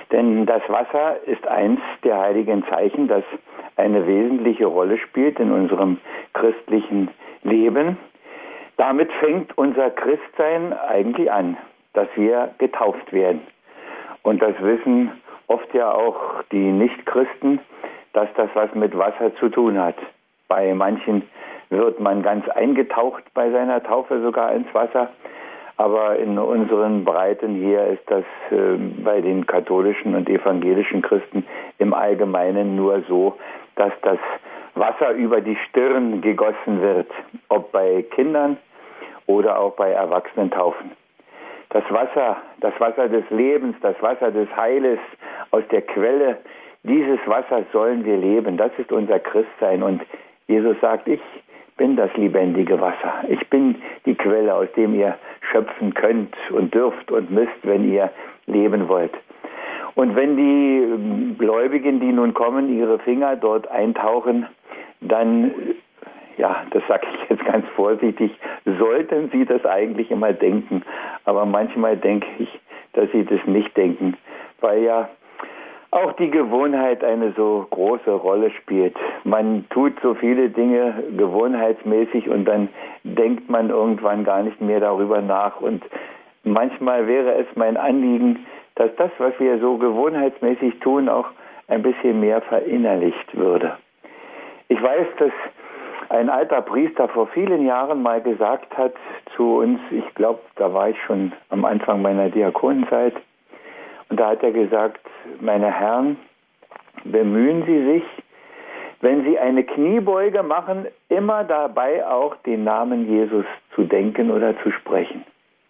Denn das Wasser ist eins der heiligen Zeichen, das eine wesentliche Rolle spielt in unserem christlichen Leben. Damit fängt unser Christsein eigentlich an, dass wir getauft werden. Und das wissen oft ja auch die Nichtchristen, dass das was mit Wasser zu tun hat. Bei manchen wird man ganz eingetaucht bei seiner Taufe sogar ins Wasser. Aber in unseren Breiten hier ist das äh, bei den katholischen und evangelischen Christen im Allgemeinen nur so, dass das Wasser über die Stirn gegossen wird, ob bei Kindern oder auch bei Erwachsenentaufen. Das Wasser, das Wasser des Lebens, das Wasser des Heiles aus der Quelle dieses Wassers sollen wir leben. Das ist unser Christsein. Und Jesus sagt, ich bin das lebendige Wasser. Ich bin die Quelle, aus dem ihr schöpfen könnt und dürft und müsst, wenn ihr leben wollt. Und wenn die Gläubigen, die nun kommen, ihre Finger dort eintauchen, dann, ja, das sage ich jetzt ganz vorsichtig, sollten sie das eigentlich immer denken. Aber manchmal denke ich, dass sie das nicht denken, weil ja auch die Gewohnheit eine so große Rolle spielt. Man tut so viele Dinge gewohnheitsmäßig und dann denkt man irgendwann gar nicht mehr darüber nach. Und manchmal wäre es mein Anliegen, dass das, was wir so gewohnheitsmäßig tun, auch ein bisschen mehr verinnerlicht würde. Ich weiß, dass ein alter Priester vor vielen Jahren mal gesagt hat zu uns, ich glaube, da war ich schon am Anfang meiner Diakonenzeit, und da hat er gesagt, meine Herren, bemühen Sie sich, wenn Sie eine Kniebeuge machen, immer dabei auch den Namen Jesus zu denken oder zu sprechen.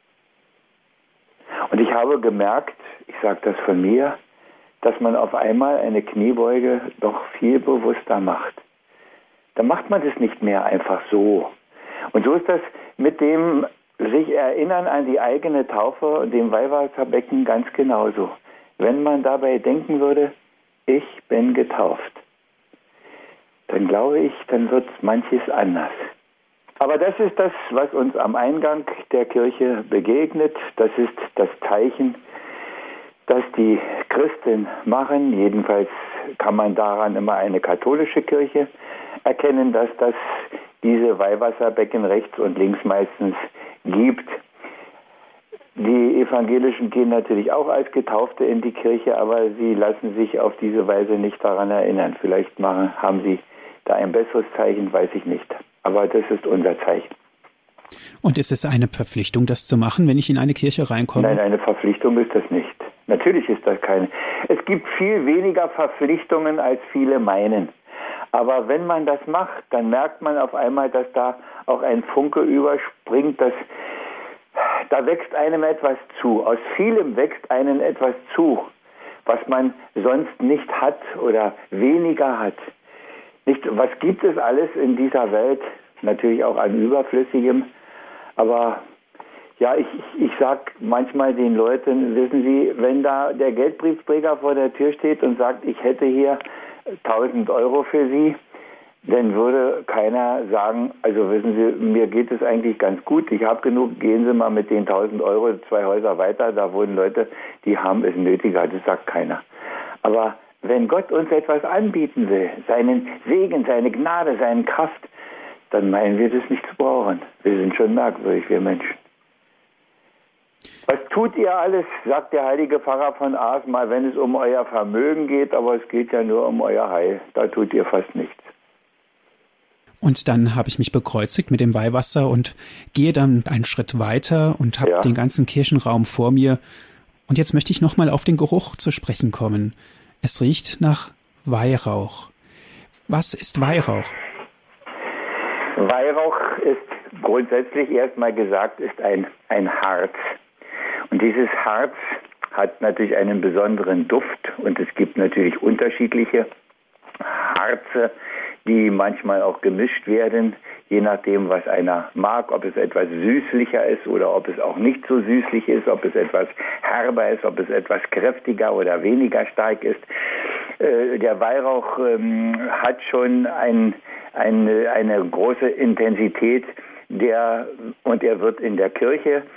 Und ich habe gemerkt, ich sage das von mir, dass man auf einmal eine Kniebeuge doch viel bewusster macht. Da macht man das nicht mehr einfach so. Und so ist das mit dem sich erinnern an die eigene Taufe und dem Weihwasserbecken ganz genauso. Wenn man dabei denken würde, ich bin getauft, dann glaube ich, dann wird manches anders. Aber das ist das, was uns am Eingang der Kirche begegnet. Das ist das Zeichen, das die Christen machen. Jedenfalls kann man daran immer eine katholische Kirche erkennen, dass das diese Weihwasserbecken rechts und links meistens gibt. Die Evangelischen gehen natürlich auch als Getaufte in die Kirche, aber sie lassen sich auf diese Weise nicht daran erinnern. Vielleicht machen, haben sie da ein besseres Zeichen, weiß ich nicht. Aber das ist unser Zeichen. Und ist es eine Verpflichtung, das zu machen, wenn ich in eine Kirche reinkomme? Nein, eine Verpflichtung ist das nicht. Natürlich ist das keine. Es gibt viel weniger Verpflichtungen, als viele meinen. Aber wenn man das macht, dann merkt man auf einmal, dass da auch ein Funke überspringt, dass da wächst einem etwas zu. Aus vielem wächst einem etwas zu, was man sonst nicht hat oder weniger hat. Nicht, was gibt es alles in dieser Welt? Natürlich auch an Überflüssigem. Aber ja, ich, ich sage manchmal den Leuten, wissen Sie, wenn da der Geldbriefträger vor der Tür steht und sagt, ich hätte hier tausend Euro für Sie, dann würde keiner sagen, also wissen Sie, mir geht es eigentlich ganz gut, ich habe genug, gehen Sie mal mit den tausend Euro zwei Häuser weiter, da wohnen Leute, die haben es nötiger, das sagt keiner. Aber wenn Gott uns etwas anbieten will, seinen Segen, seine Gnade, seine Kraft, dann meinen wir das nicht zu brauchen. Wir sind schon merkwürdig, wir Menschen. Was tut ihr alles, sagt der heilige Pfarrer von Ars mal, wenn es um euer Vermögen geht, aber es geht ja nur um euer Heil, da tut ihr fast nichts. Und dann habe ich mich bekreuzigt mit dem Weihwasser und gehe dann einen Schritt weiter und habe ja den ganzen Kirchenraum vor mir. Und jetzt möchte ich nochmal auf den Geruch zu sprechen kommen. Es riecht nach Weihrauch. Was ist Weihrauch? Weihrauch ist grundsätzlich erstmal gesagt, ist ein, ein Harz. Und dieses Harz hat natürlich einen besonderen Duft und es gibt natürlich unterschiedliche Harze, die manchmal auch gemischt werden, je nachdem, was einer mag, ob es etwas süßlicher ist oder ob es auch nicht so süßlich ist, ob es etwas herber ist, ob es etwas kräftiger oder weniger stark ist. Äh, der Weihrauch ähm, hat schon ein, eine, eine große Intensität, der, und er wird in der Kirche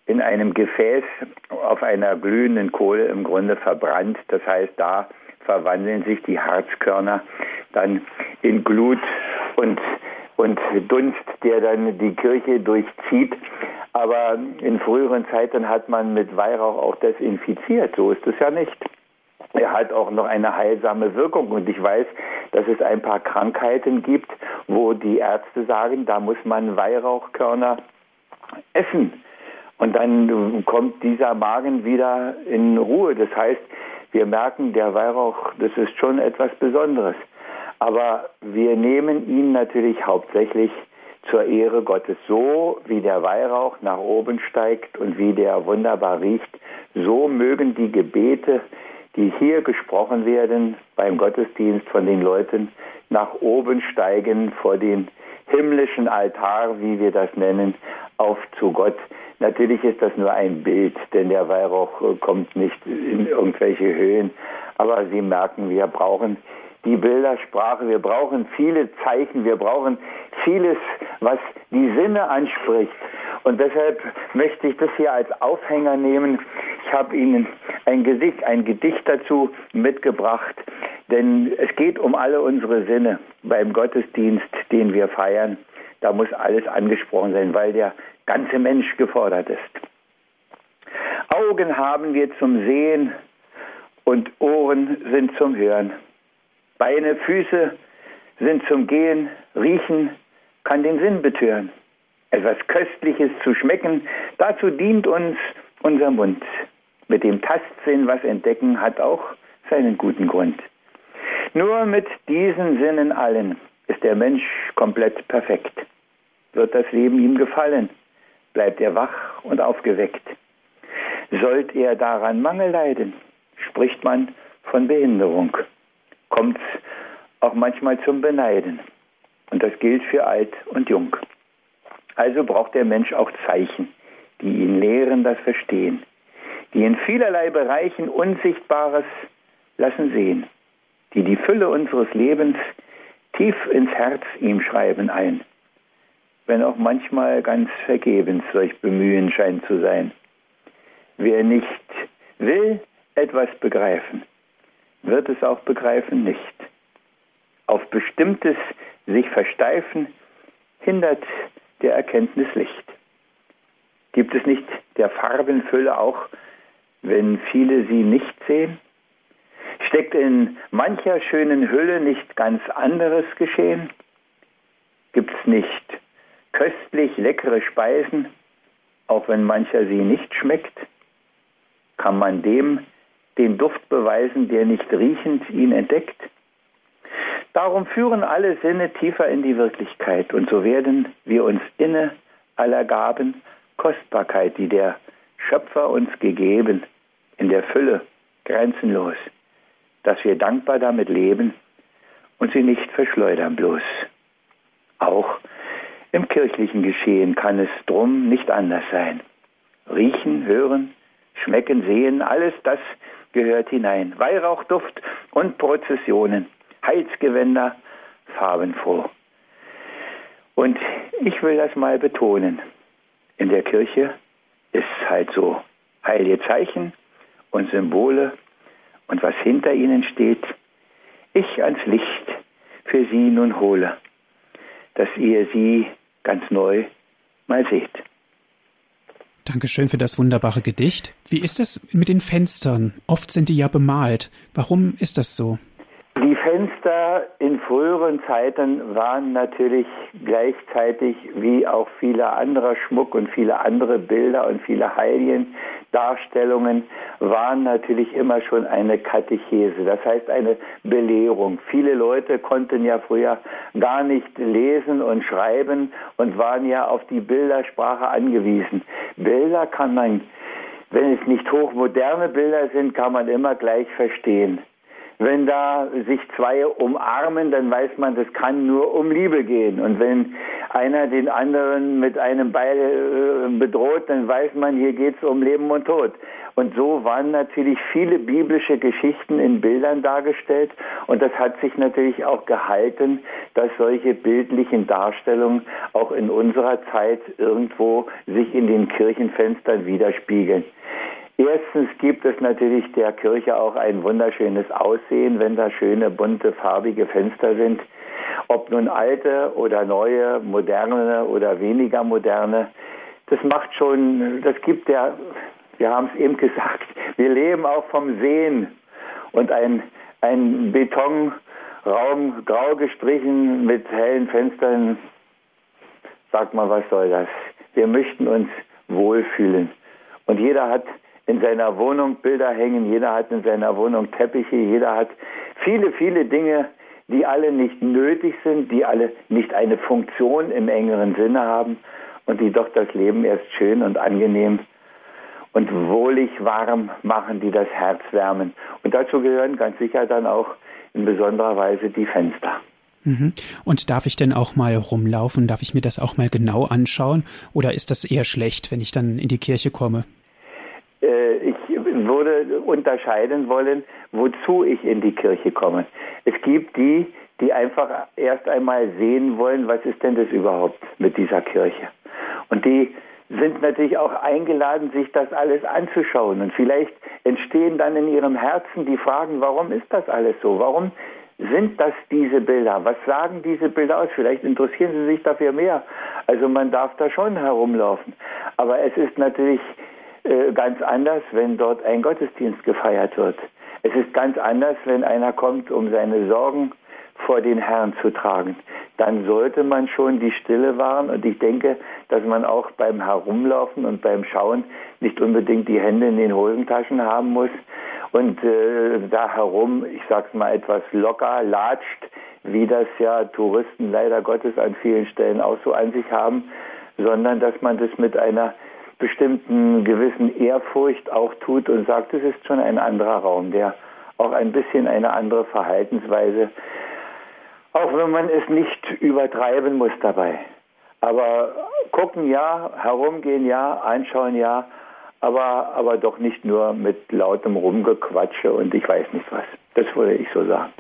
in einem Gefäß auf einer glühenden Kohle im Grunde verbrannt. Das heißt, da verwandeln sich die Harzkörner dann in Glut und, und Dunst, der dann die Kirche durchzieht. Aber in früheren Zeiten hat man mit Weihrauch auch desinfiziert. So ist es ja nicht. Er hat auch noch eine heilsame Wirkung. Und ich weiß, dass es ein paar Krankheiten gibt, wo die Ärzte sagen, da muss man Weihrauchkörner essen. Und dann kommt dieser Magen wieder in Ruhe. Das heißt, wir merken, der Weihrauch, das ist schon etwas Besonderes. Aber wir nehmen ihn natürlich hauptsächlich zur Ehre Gottes. So wie der Weihrauch nach oben steigt und wie der wunderbar riecht, so mögen die Gebete, die hier gesprochen werden beim Gottesdienst von den Leuten, nach oben steigen vor den himmlischen Altar, wie wir das nennen, auf zu Gott. Natürlich ist das nur ein Bild, denn der Weihrauch kommt nicht in irgendwelche Höhen. Aber Sie merken, wir brauchen die Bildersprache, wir brauchen viele Zeichen, wir brauchen vieles, was die Sinne anspricht. Und deshalb möchte ich das hier als Aufhänger nehmen. Ich habe Ihnen ein Gedicht, ein Gedicht dazu mitgebracht, denn es geht um alle unsere Sinne beim Gottesdienst, den wir feiern. Da muss alles angesprochen sein, weil der ganze Mensch gefordert ist. Augen haben wir zum Sehen und Ohren sind zum Hören. Beine, Füße sind zum Gehen, Riechen kann den Sinn betören. Etwas Köstliches zu schmecken, dazu dient uns unser Mund. Mit dem Tastsinn was entdecken hat auch seinen guten Grund. Nur mit diesen Sinnen allen ist der Mensch komplett perfekt. Wird das Leben ihm gefallen, bleibt er wach und aufgeweckt. Sollt er daran Mangel leiden, spricht man von Behinderung. Kommt's auch manchmal zum Beneiden. Und das gilt für alt und jung. Also braucht der Mensch auch Zeichen, die ihn lehren das Verstehen, die in vielerlei Bereichen Unsichtbares lassen sehen, die die Fülle unseres Lebens tief ins Herz ihm schreiben ein, wenn auch manchmal ganz vergebens solch Bemühen scheint zu sein. Wer nicht will etwas begreifen, wird es auch begreifen nicht. Auf Bestimmtes sich versteifen hindert der Erkenntnis Licht. Gibt es nicht der Farbenfülle auch, wenn viele sie nicht sehen? Steckt in mancher schönen Hülle nicht ganz anderes Geschehen? Gibt's nicht köstlich leckere Speisen, auch wenn mancher sie nicht schmeckt? Kann man dem den Duft beweisen, der nicht riechend ihn entdeckt? Darum führen alle Sinne tiefer in die Wirklichkeit und so werden wir uns inne aller Gaben Kostbarkeit, die der Schöpfer uns gegeben, in der Fülle grenzenlos, dass wir dankbar damit leben und sie nicht verschleudern bloß. Auch im kirchlichen Geschehen kann es drum nicht anders sein. Riechen, hören, schmecken, sehen, alles das gehört hinein. Weihrauchduft und Prozessionen, Heilsgewänder, farbenfroh. Und ich will das mal betonen. In der Kirche ist es halt so. Heilige Zeichen und Symbole und was hinter ihnen steht, ich ans Licht für sie nun hole, dass ihr sie ganz neu mal seht. Dankeschön für das wunderbare Gedicht. Wie ist es mit den Fenstern? Oft sind die ja bemalt. Warum ist das so? Die Fenster in früheren Zeiten waren natürlich gleichzeitig wie auch viele andere Schmuck und viele andere Bilder und viele Heiligendarstellungen waren natürlich immer schon eine Katechese, das heißt eine Belehrung. Viele Leute konnten ja früher gar nicht lesen und schreiben und waren ja auf die Bildersprache angewiesen. Bilder kann man, wenn es nicht hochmoderne Bilder sind, kann man immer gleich verstehen. Wenn da sich zwei umarmen, dann weiß man, das kann nur um Liebe gehen. Und wenn einer den anderen mit einem Beil äh, bedroht, dann weiß man, hier geht es um Leben und Tod. Und so waren natürlich viele biblische Geschichten in Bildern dargestellt. Und das hat sich natürlich auch gehalten, dass solche bildlichen Darstellungen auch in unserer Zeit irgendwo sich in den Kirchenfenstern widerspiegeln. Erstens gibt es natürlich der Kirche auch ein wunderschönes Aussehen, wenn da schöne, bunte, farbige Fenster sind. Ob nun alte oder neue, moderne oder weniger moderne, das macht schon, das gibt ja, wir haben es eben gesagt, wir leben auch vom Sehen. Und ein, ein Betonraum, grau gestrichen mit hellen Fenstern, sagt mal, was soll das? Wir möchten uns wohlfühlen. Und jeder hat in seiner Wohnung Bilder hängen, jeder hat in seiner Wohnung Teppiche, jeder hat viele, viele Dinge, die alle nicht nötig sind, die alle nicht eine Funktion im engeren Sinne haben und die doch das Leben erst schön und angenehm und wohlig warm machen, die das Herz wärmen. Und dazu gehören ganz sicher dann auch in besonderer Weise die Fenster. Mhm. Und darf ich denn auch mal rumlaufen? Darf ich mir das auch mal genau anschauen? Oder ist das eher schlecht, wenn ich dann in die Kirche komme? Ich würde unterscheiden wollen, wozu ich in die Kirche komme. Es gibt die, die einfach erst einmal sehen wollen, was ist denn das überhaupt mit dieser Kirche? Und die sind natürlich auch eingeladen, sich das alles anzuschauen. Und vielleicht entstehen dann in ihrem Herzen die Fragen, warum ist das alles so? Warum sind das diese Bilder? Was sagen diese Bilder aus? Vielleicht interessieren sie sich dafür mehr. Also man darf da schon herumlaufen. Aber es ist natürlich ganz anders, wenn dort ein Gottesdienst gefeiert wird. Es ist ganz anders, wenn einer kommt, um seine Sorgen vor den Herrn zu tragen. Dann sollte man schon die Stille wahren und ich denke, dass man auch beim Herumlaufen und beim Schauen nicht unbedingt die Hände in den Hosentaschen haben muss und äh, da herum, ich sag's mal etwas locker, latscht, wie das ja Touristen leider Gottes an vielen Stellen auch so an sich haben, sondern dass man das mit einer bestimmten gewissen Ehrfurcht auch tut und sagt, es ist schon ein anderer Raum, der auch ein bisschen eine andere Verhaltensweise, auch wenn man es nicht übertreiben muss dabei. Aber gucken ja, herumgehen ja, anschauen ja, aber, aber doch nicht nur mit lautem Rumgequatsche und ich weiß nicht was. Das würde ich so sagen.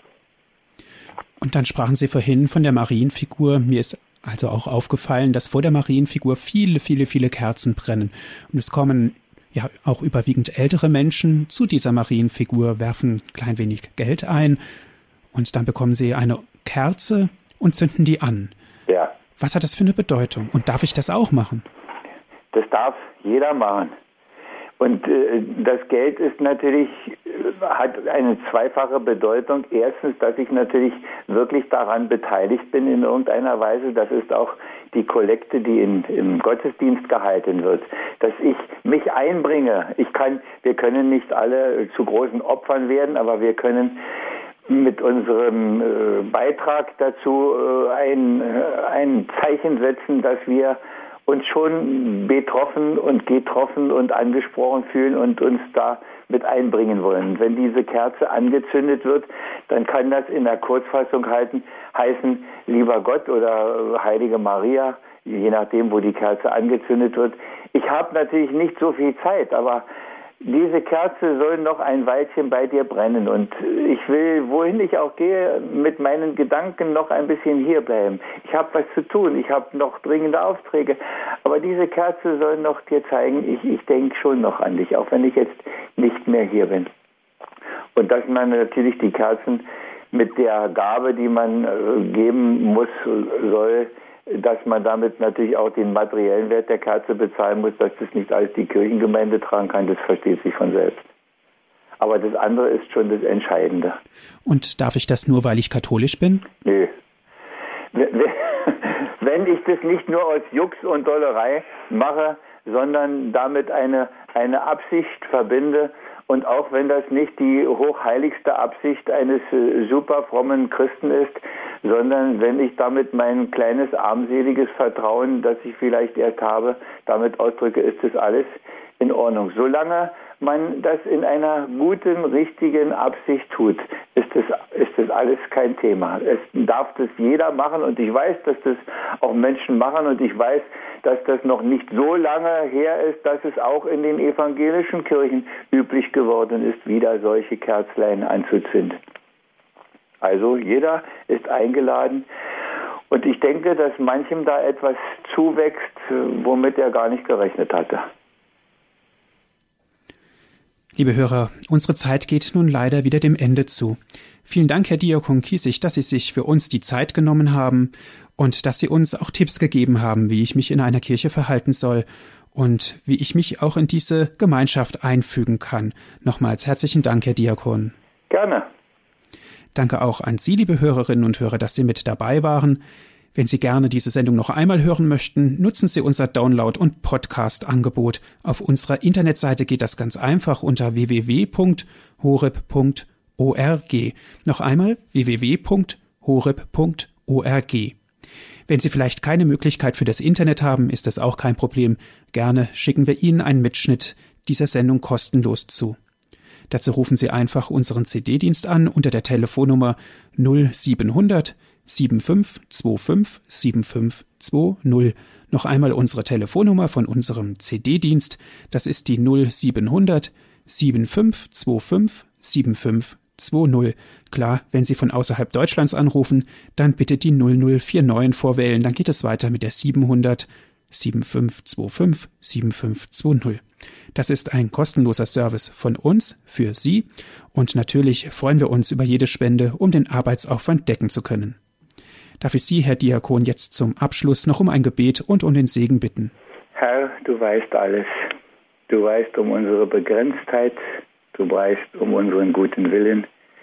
Und dann sprachen Sie vorhin von der Marienfigur. Mir ist also auch aufgefallen, dass vor der Marienfigur viele, viele, viele Kerzen brennen. Und es kommen ja auch überwiegend ältere Menschen zu dieser Marienfigur, werfen ein klein wenig Geld ein und dann bekommen sie eine Kerze und zünden die an. Ja. Was hat das für eine Bedeutung? Und darf ich das auch machen? Das darf jeder machen. Und äh, das Geld ist natürlich, hat eine zweifache Bedeutung. Erstens, dass ich natürlich wirklich daran beteiligt bin in irgendeiner Weise. Das ist auch die Kollekte, die in, im Gottesdienst gehalten wird. Dass ich mich einbringe. Ich kann, wir können nicht alle zu großen Opfern werden, aber wir können mit unserem äh, Beitrag dazu äh, ein, äh, ein Zeichen setzen, dass wir uns schon betroffen und getroffen und angesprochen fühlen und uns da mit einbringen wollen. Wenn diese Kerze angezündet wird, dann kann das in der Kurzfassung halten, heißen, lieber Gott oder Heilige Maria, je nachdem, wo die Kerze angezündet wird. Ich habe natürlich nicht so viel Zeit, aber diese Kerze soll noch ein Weilchen bei dir brennen und ich will, wohin ich auch gehe, mit meinen Gedanken noch ein bisschen hier bleiben. Ich habe was zu tun, ich habe noch dringende Aufträge, aber diese Kerze soll noch dir zeigen, ich, ich denke schon noch an dich, auch wenn ich jetzt nicht mehr hier bin. Und dass man natürlich die Kerzen mit der Gabe, die man äh, geben muss, soll, dass man damit natürlich auch den materiellen Wert der Kerze bezahlen muss, dass das nicht alles die Kirchengemeinde tragen kann, das versteht sich von selbst. Aber das andere ist schon das Entscheidende. Und darf ich das nur, weil ich katholisch bin? Nö. Wenn ich das nicht nur aus Jux und Dollerei mache, sondern damit eine, eine Absicht verbinde, und auch wenn das nicht die hochheiligste Absicht eines äh, super frommen Christen ist, sondern wenn ich damit mein kleines armseliges Vertrauen, das ich vielleicht erst habe, damit ausdrücke, ist das alles in Ordnung. Solange man das in einer guten, richtigen Absicht tut, ist das, ist das alles kein Thema. Es darf das jeder machen und ich weiß, dass das auch Menschen machen und ich weiß, dass das noch nicht so lange her ist, dass es auch in den evangelischen Kirchen üblich geworden ist, wieder solche Kerzlein anzuzünden. Also jeder ist eingeladen und ich denke, dass manchem da etwas zuwächst, womit er gar nicht gerechnet hatte. Liebe Hörer, unsere Zeit geht nun leider wieder dem Ende zu. Vielen Dank, Herr Diakon Kiesig, dass Sie sich für uns die Zeit genommen haben und dass Sie uns auch Tipps gegeben haben, wie ich mich in einer Kirche verhalten soll und wie ich mich auch in diese Gemeinschaft einfügen kann. Nochmals herzlichen Dank, Herr Diakon. Gerne. Danke auch an Sie, liebe Hörerinnen und Hörer, dass Sie mit dabei waren. Wenn Sie gerne diese Sendung noch einmal hören möchten, nutzen Sie unser Download- und Podcast-Angebot. Auf unserer Internetseite geht das ganz einfach unter w w w punkt horeb punkt org. Noch einmal w w w punkt horeb punkt org. Wenn Sie vielleicht keine Möglichkeit für das Internet haben, ist das auch kein Problem. Gerne schicken wir Ihnen einen Mitschnitt dieser Sendung kostenlos zu. Dazu rufen Sie einfach unseren C D-Dienst an unter der Telefonnummer null siebenhundert fünfundsiebzig fünfundzwanzig fünfundsiebzig zwanzig. Noch einmal unsere Telefonnummer von unserem C D-Dienst. Das ist die null siebenhundert fünfundsiebzig fünfundsiebzig fünfundsiebzig zwanzig. Klar, wenn Sie von außerhalb Deutschlands anrufen, dann bitte die null null neunundvierzig vorwählen. Dann geht es weiter mit der siebenhundert fünfundsiebzig fünfundsiebzig fünfundsiebzig zwanzig. Das ist ein kostenloser Service von uns für Sie und natürlich freuen wir uns über jede Spende, um den Arbeitsaufwand decken zu können. Darf ich Sie, Herr Diakon, jetzt zum Abschluss noch um ein Gebet und um den Segen bitten? Herr, du weißt alles. Du weißt um unsere Begrenztheit. Du weißt um unseren guten Willen.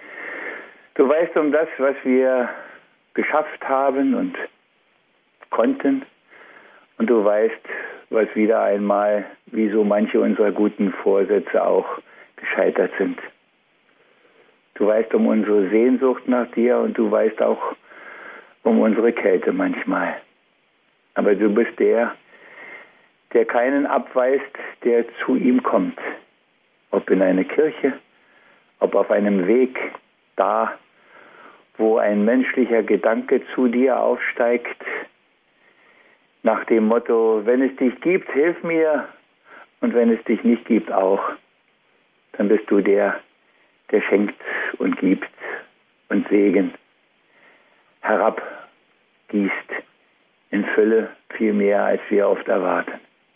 Du weißt um das, was wir geschafft haben und konnten. Und du weißt, was wieder einmal, wie so manche unserer guten Vorsätze auch gescheitert sind. Du weißt um unsere Sehnsucht nach dir und du weißt auch um unsere Kälte manchmal. Aber du bist der, der keinen abweist, der zu ihm kommt. Ob in eine Kirche, ob auf einem Weg, da, wo ein menschlicher Gedanke zu dir aufsteigt, nach dem Motto, wenn es dich gibt, hilf mir, und wenn es dich nicht gibt, auch. Dann bist du der, der schenkt und gibt und Segen herabgießt in Fülle, viel mehr, als wir oft erwarten.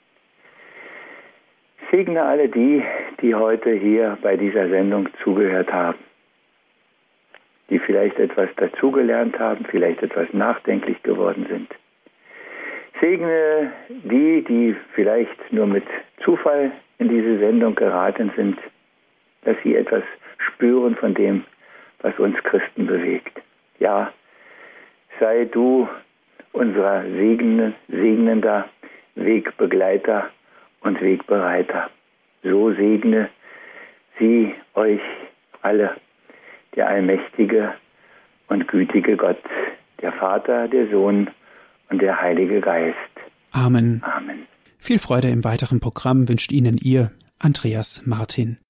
Segne alle die, die heute hier bei dieser Sendung zugehört haben, die vielleicht etwas dazugelernt haben, vielleicht etwas nachdenklich geworden sind. Segne die, die vielleicht nur mit Zufall in diese Sendung geraten sind, dass sie etwas spüren von dem, was uns Christen bewegt. Ja, sei du unser segnender, segnender Wegbegleiter und Wegbereiter. So segne sie euch alle, der allmächtige und gütige Gott, der Vater, der Sohn und der Heilige Geist. Amen. Amen. Viel Freude im weiteren Programm wünscht Ihnen Ihr Andreas Martin.